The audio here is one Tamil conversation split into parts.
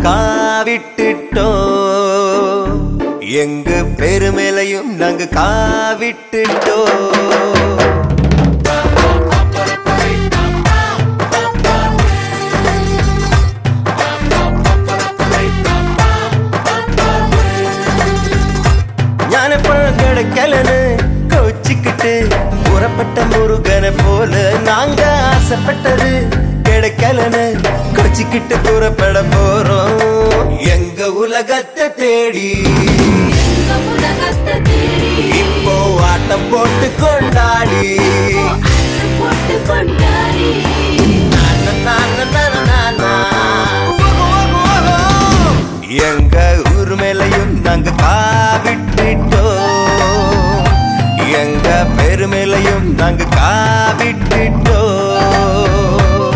காவிட்டுட்டோம். எங்க பெருமேலையும் நாங்க காவிட்டுட்டோம். ஞானப்பழம் கிடைக்கலன்னு கோச்சிக்கிட்டு புறப்பட்ட முருகனை போல நாங்க ஆசைப்பட்டது கிடைக்கலன்னு கோச்சிக்கிட்டு புறப்பட போறோம் எங்க உலகத்தை தேடி. இப்போ ஆட்டம் போட்டு கொண்டாடி எங்க ஊர் மேலையும் நாங்க காவிட்டுட்டோம். எங்க பெருமேலையும் நாங்க காவிட்டுட்டோம்.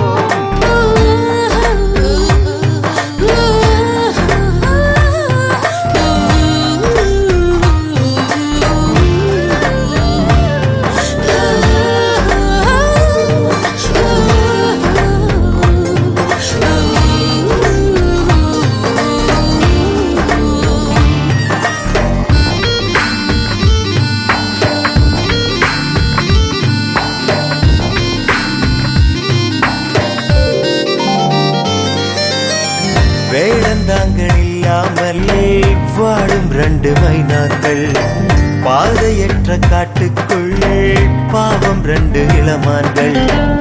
வேடந்தாங்கள் இல்லாமல் வாழும் 2 மைனாக்கள், பாதையற்ற காட்டுக்குள் பாவம் 2 இளமான்கள்.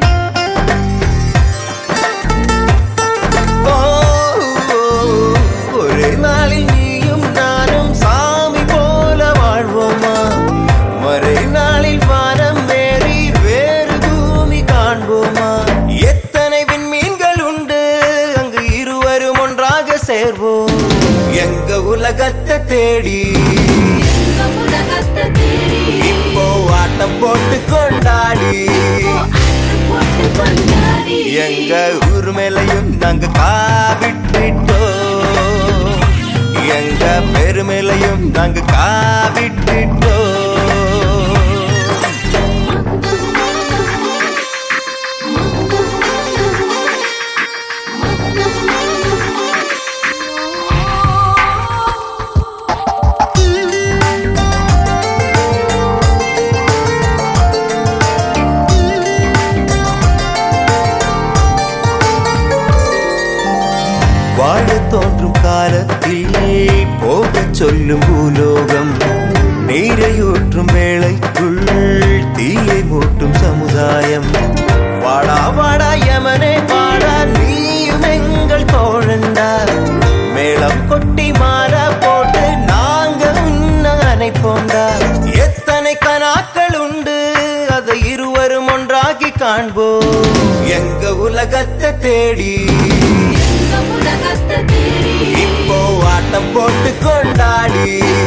ஒரே நாளில் நீயும் நானும் சாமி போல வாழ்வோமா? மறை நாளில் வானம் வேறி வேறு பூமி காண்போமா? எத்தனை விண்மீன்கள் உண்டு அங்கு இருவரும் ஒன்றாக சேர்வோம் எங்க உலகத்தை தேடி. இப்போ ஆட்டம் போட்டு கொண்டாடி எங்க ஊர் மேலையும் நாங்க காவிட்டுட்டோம். எங்க பெருமேலையும் நாங்க காவிட்டுட்டோம். வாழ தோன்றும் காலத்தில் போக சொல்லும் பூலோகம், நீரையூற்றும் வேளைக்குள் தீயை மூட்டும் சமுதாயம். வாடா வாடா யமனே வாடா, நீயும் எங்கள் தோழண்டா. மேளம் கொட்டி மாறா போட்டு நாங்க உன்ன அணைப்போண்டா. எத்தனை கனாக்கள் உண்டு அதை இருவரும் ஒன்றாகி காண்போம் எங்க உலகத்தை தேடி. இப்போ ஆட்டம் போட்டு கொண்டாடி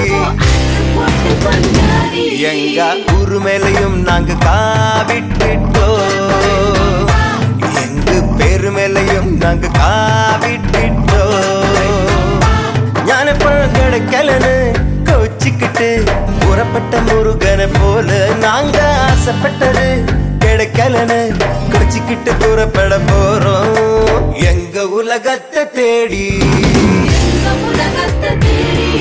எங்க ஊர் மேலையும் நாங்க காவிட்டுட்டோம். எங்க பெருமேலையும் நாங்க காவிட்டுட்டோம். ஞானப்பழம் கிடைக்கலன்னு கோச்சிக்கிட்டு புறப்பட்ட முருகனை போல நாங்க ஆசைப்பட்டது கிடைக்கலன்னு கோச்சிக்கிட்டு புறப்பட போறோம் எங்க உலகத்தை தேடி.